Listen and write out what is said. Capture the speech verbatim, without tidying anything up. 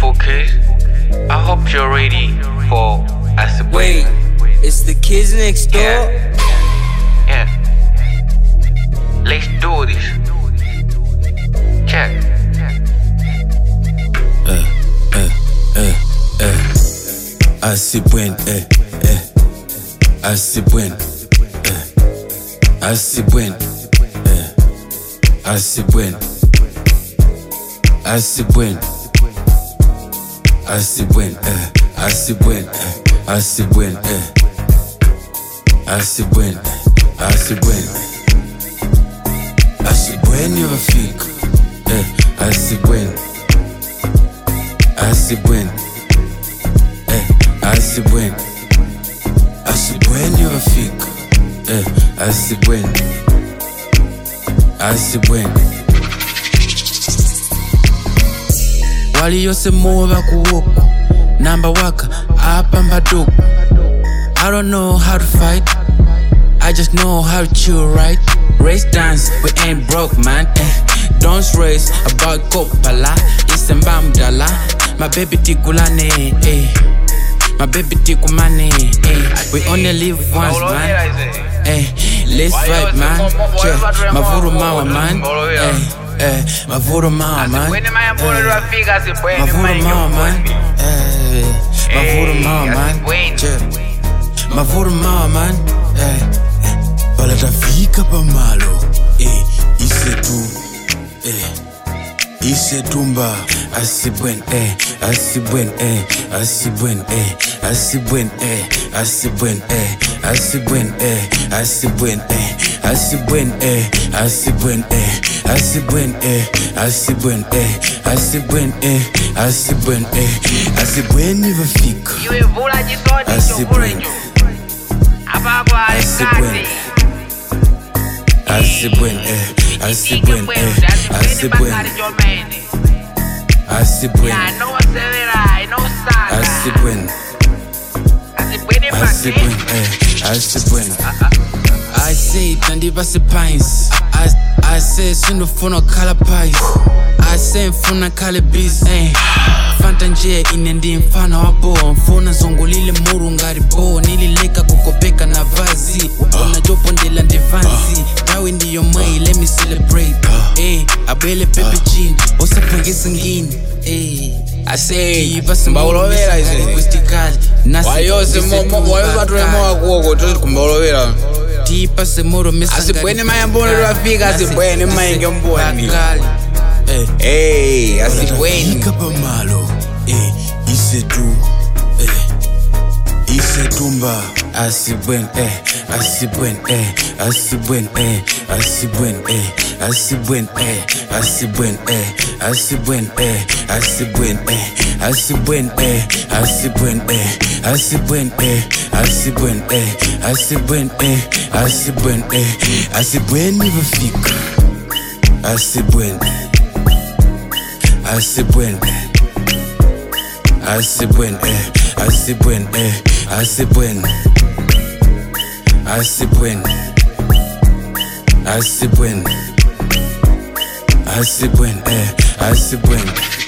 beautiful kids. I hope you're ready for a Wait, it's the kids next door? Yeah. Yeah. Let's do this. Check. Eh, eh, eh, eh. Así buen, eh, eh. Así buen, eh. Así buen, eh. Así buen. Así buen. Así buen, eh. Así buen, eh. Así buen, eh. Así buen, así buen. Así buen eu fico, eh. Así buen. Así buen, eh. Así buen. Así buen eu fico, eh. Así buen. Así buen. Wali yose muva kuwoku namba waka apamba duku. I don't know how to fight, I just know how to chill, right? Race dance, we ain't broke, man, eh. Don't race about kopala, isembamdala. My baby tikulane, eh. My baby tikumane, eh. We only live once, man, eh. Let's fight, man, yeah. Mavuru mawa, man, eh. Eh, mavuru mawa, man, eh. Mavuru mawa, man, eh. Mavuru mawa, man, yeah. Mavuru mawa, man, eh. Palatafika pamalo, eh. Ise tu, eh. Ise tumba, así buen, eh. Así buen, eh. Así buen, eh. Así buen, eh. Así buen, eh. Así buen, eh. Así buen, eh. Así buen, eh. Así buen, eh. Así buen, eh. Así buen, eh. Así buen, eh. Así buen, eh. Así buen nivel fico. Así buen. Así buen. Así buen, eh. Así buen, eh. Así buen. Así buen. Así buen. Así buen, eh. Así buen. I say tandiba se pines. I I say sino fono kala pies. I say funa kala bees, eh. Fanta nje inendi mfana wabo. Mfona zongulile muru ngari bo. Nilileka kukopeka na vazi. Wana jopo ndela ndivanzi. Dawi ndiyo mai, let me celebrate, eh. Abele pepe jean, osa pangisa ngini, eh. I say Mbaulovera ize Wayose Wayose watu remo wakuoko Tozi kumbaulovera Tipa se moro misa Asibweni maya mbone rafika Asibweni maya nge mboni Eh, asibweni Ika pa malo, eh. Ise tu, eh. Ise tumba, asibwen, eh. Asibwen, eh. Asibwen, eh. Asibwen, eh. Asibwen, eh. Asibwen, eh. Asibwen, eh. Asibwen, eh. Asibwen, eh. Asibwen, eh. Asibwen, eh. Asibwen, eh. Asibwen, eh. Asibwen, eh. Asibwen nivel fico. Asibwen. Asibwen. Asibwen, eh. Asibwen, eh. Asibwen. Asibwen. Asibwen. Asibwen, eh. Asibwen.